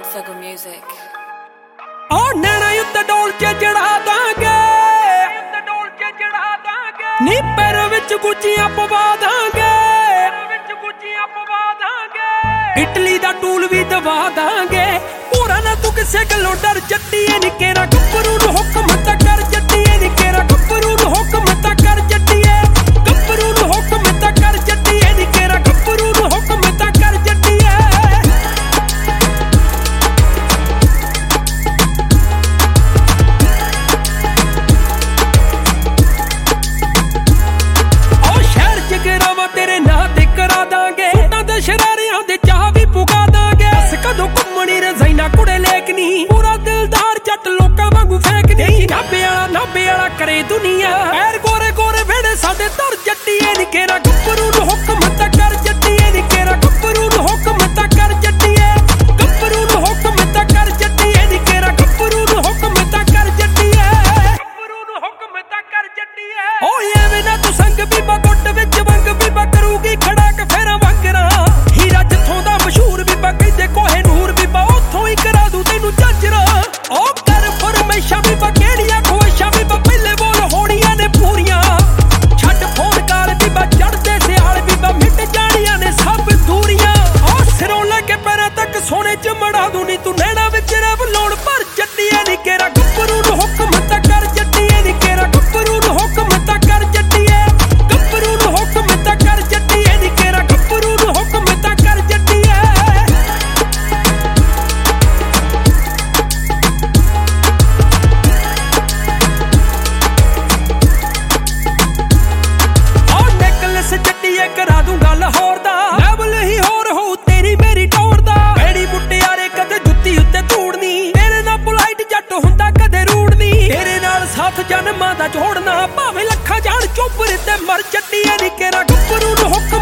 Sago Music. ਉਹ ਨੈਣਾ ਉੱਤੇ ਡੋਲ ਕੇ ਚੜਾ ਦਾਂਗੇ, ਨੀ ਪੈਰ ਵਿੱਚ ਗੁੱਚੀਆਂ ਪਵਾ ਦਾਂਗੇ, ਇਟਲੀ ਦਾ ਟੂਲ ਵੀ ਦਵਾ ਦਾਂਗੇ। ਪੂਰਾ ਨਾ ਤੂੰ ਕਿਸੇ ਗੱਲੋਂ ਡਰ, ਜੱਟੀਏ ਨੀ ਕੇਰਾ ਗੱਭਰੂ ਨੂੰ ਹੁਕਮ ਤਾਂ ਕਰ, ਜੱਟੀਏ ਨੀ ਕੇਰਾ ਗੱਭਰੂ ਨੂੰ ਹੁਕਮ ਤਾਂ ਕਰ, ਜੱਟੀਏ ਗੱਭਰੂ ਨੂੰ ਹੁਕਮ ਤਾਂ ਕਰ, ਜੱਟੀਏ ਨੀ ਕੇਰਾ ਗੱਭਰੂ ਨੂੰ ਹੁਕਮ ਤਾਂ ਕਰ, ਜੱਟੀਏ। ਤੇਰੇ ਨਾਂ ਤੇ ਕਰਾ ਦਾਂਗੇ, ਤਾਂ ਦੇ ਸ਼ਰਾਰਿਆਂ ਦੇ ਚਾਹ ਵੀ ਪੁਗਾ ਦਾਂਗੇ। ਅਸ ਕਦੋਂ ਘੁੰਮਣੀ ਰਜ਼ਾਈਨਾ ਕੁੜੇ ਲੇਕਨੀ, ਪੂਰਾ ਦਿਲਦਾਰ ਜੱਟ ਲੋਕਾਂ ਵਾਂਗੂ ਫੇਕਨੀ। ਨਾਭੇ ਵਾਲਾ ਕਰੇ ਦੁਨੀਆ, ਪੈਰ ਗੋਰੇ ਗੋਰੇ ਵੇੜੇ ਸਾਡੇ ਧਰ, ਜੱਟੀਏ ਨੀ ਕੇਰਾ ਗੱਭਰੂ ਨੂੰ ਹੁਕਮ ਤਾਂ ਕਰ, ਜੱਟੀਏ ਨੀ ਕੇਰਾ ਗੱਭਰੂ ਨੂੰ ਹੁਕਮ ਤਾਂ ਕਰ, ਜੱਟੀਏ ਗੱਭਰੂ ਨੂੰ ਹੁਕਮ ਤਾਂ ਕਰ, ਜੱਟੀਏ ਨੀ ਕੇਰਾ ਗੱਭਰੂ ਨੂੰ ਹੁਕਮ ਤਾਂ ਕਰ, ਜੱਟੀਏ ਗੱਭਰੂ ਨੂੰ ਹੁਕਮ ਤਾਂ ਕਰ, ਜੱਟੀਏ। ਓਏ ਐਵੇਂ ਨਾ ਤੂੰ ਸੰਗ ਬੀਬਾ ਗੁੱਟ ਵਿੱਚ ਵੰਗ ਬੀਬਾ ਕਰੂਗੀ ਖੜਾ ਕੇ ਫੇਰਾ ਵੰਗਰਾ। ਹੀਰਾ ਜਿੱਥੋਂ ਦਾ ਮਸ਼ਹੂਰ ਬੀਬਾ ਕਹਿੰਦੇ ਕੋਹੇ ਨੂਰ, ਬੀਬਾ ਉੱਥੋਂ ਹੀ ਕਰਾ ਦੂ ਤੈਨੂੰ ਝਾਂਜਰਾ। ਉਹ ਕਰ ਫਰਮਾਇਸ਼ਾਂ ਬੀਬਾ ਕਿਹੜੀਆਂ ਖੁਆਇਸ਼ਾਂ, ਬੀਬਾ ਪਹਿਲੇ ਬੋਲ ਹੋਣੀਆਂ ਨੇ ਪੂਰੀਆਂ। ਛੱਡ ਫੋਨ ਕਾਲ ਬੀਬਾ ਚੜ੍ਹਦੇ ਸਿਆਲ, ਬੀਬਾ ਮਿਟ ਜਾਣੀਆਂ ਨੇ ਸਭ ਦੂਰੀਆਂ। ਉਹ ਸਿਰੋਂ ਲੈ ਕੇ ਪੈਰਾਂ ਤੱਕ ਸੋਨੇ ਚ ਮੜਾ ਦੂ ਨੀ ਤੂੰ ਨੈਣਾ ਵਿੱਚ ਰਬ ਲਾਉਣ ਭਰ, ਜੱਟੀਏ ਨੀ ਕੇਰਾ ਗੱਭਰੂ ਨੂੰ ਹੁਕਮ ਤਾਂ ਕਰ, ਜੱਟੀਏ ਨੀ ਕੇਰਾ ਗੱਭਰੂ ਨੂੰ ਹੁਕਮ ਤਾਂ ਕਰ, ਜੱਟੀਏ ਗੱਭਰੂ ਨੂੰ ਹੁਕਮ ਤਾਂ ਕਰ, ਜੱਟੀਏ ਨੀ ਕੇਰਾ ਗੱਭਰੂ ਨੂੰ ਹੁਕਮ ਤਾਂ ਕਰ, ਜੱਟੀਏ। ਉਹ ਨੈਕਲਸ ਜੱਟੀਏ ਕਰਾ ਦੂੰ ਗੱਲ ਹੋਰ ਦਾ, ਲੈਵਲ ਹੀ ਹੋਰ ਹੋਊ ਤੇਰੀ ਮੇਰੀ ਟੌਰ ਦਾ। ਐੜੀ ਮੁਟਿਆਰੇ ਕਦੇ ਜੁੱਤੀ ਉੱਤੇ ਧੂੜਨੀ, ਤੇਰੇ ਨਾਲ ਪੋਲਾਈਟ ਜੱਟ ਹੁੰਦਾ ਕਦੇ ਰੂੜਨੀ। ਤੇਰੇ ਨਾਲ ਸਾਥ ਜਨਮਾਂ ਦਾ ਜੋੜਨਾ, ਭਾਵੇਂ ਲੱਖਾਂ ਜਾਣ ਚੁੱਪ ਤੇ ਮਰ, ਜੱਟੀਏ ਨੀ ਕੇਰਾ ਗੱਭਰੂ ਨੂੰ ਹੁਕਮ